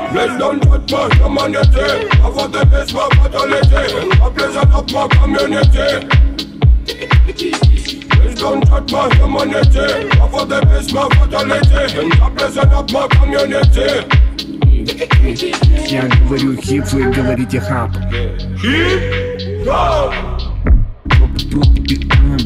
Please don't touch my humanity. I for the best my fatality. I pleasure of my community. Please don't touch my humanity. I for the best my fatality. I pleasure of my community. Я говорю хип, вы говорите хап. Хип-хоп. Тут битам,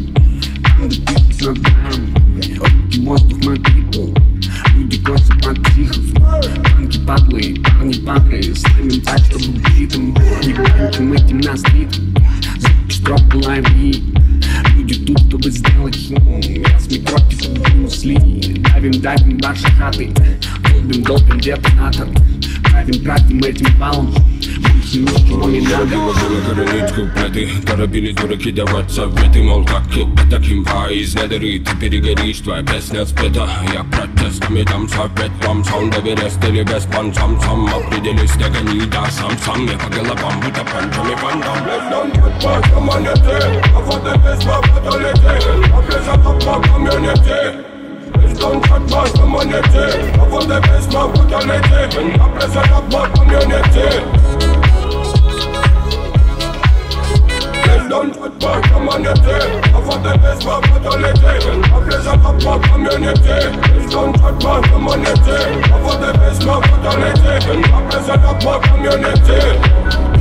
воздух мотивов. Люди косят под психов. Танки падлы, парни падры. Ставим так, чтобы битым. Не банчим этим на стрит. Звуки строп лови. Люди тут, чтобы сделать шум. Я с микроки с линии. Давим ваши хаты. Долбим детонатор. Правим этим балом. Ничего не надо. Коронить куплеты, торопили дураки давать советы. Мол, как таким из недоры ты перегоришь, твоя песня спета. Я протестами дам совет вам. Саунд Эверест или без пан. Сам определись, догони, да, сам. Я по головам, будто панчами фандом. Please don't touch my humanity. I for the best my fatality. I pleasure of my community. Please don't touch my humanity. I for the best my fatality. I pleasure of my community. Please don't touch my humanity. I for the best my fatality. I pleasure of my community. Please don't touch my humanity. I for the best my fatality. I pleasure of my community.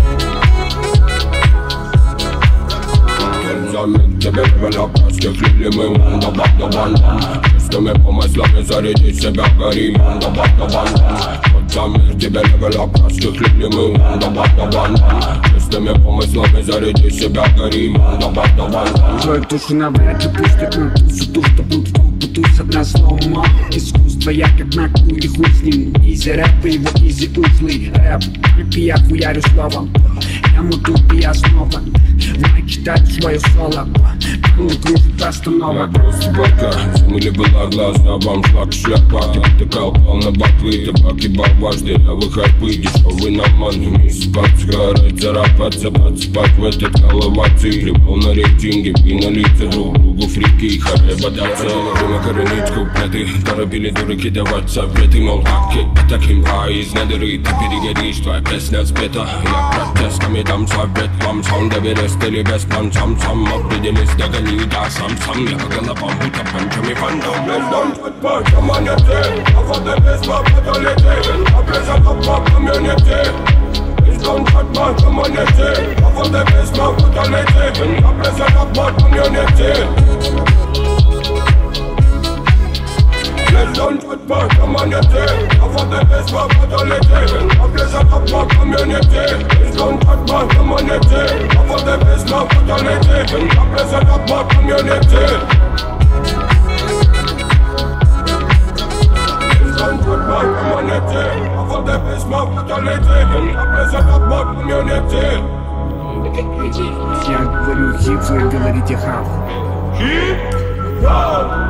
Тебе вело простихли мы, банда-банда. Чистыми помыслами заряди себя, гори, банда-банда. Замер тебе вело простихли мы, банда-банда. Чистыми помыслами заряди себя, гори, банда-банда. Твою душу навряд ли пустят на тусу, ту, что бутусь одна слома. Искусство я как на куре, хуй с ним. Изи рэп, его изи узлый рэп. Только я хуярю словом. Я муту, и я снова вновь читать свое соло. Полный кружит останова. Я просто бока, смыли была глаза, вам шлак шляпа. Ты колпал на батвы, табаки барбажды. А вы хайпы, дешевый наман. Вместе подсгорать, зарабатываться, подспать в этот головаций. Прибыл на рейтинге, и на лице друг другу фрики. Харе бодаться, время коронить куплеты. Торопили дураки давать советы. Мол, как таким из недоры ты перегоришь, твоя песня спета. Я протестами дам совет вам. Саунд Эверест или без пан. Сам определись, догони, да, сам. Я по головам, будто панчами фандом. Please don't touch my humanity. I for the best my fatality. I pleasure of my community. Please don't touch my humanity. I for the best my fatality. I pleasure of my community. Please don't touch my humanity. I for the best my fatality. I pleasure of my community. Please don't touch my humanity. I for the best my fatality. I pleasure of my community. Please don't touch my humanity. I for the best my fatality. I pleasure of my community. Я говорю хип, вы говорите хап. Хип-хоп.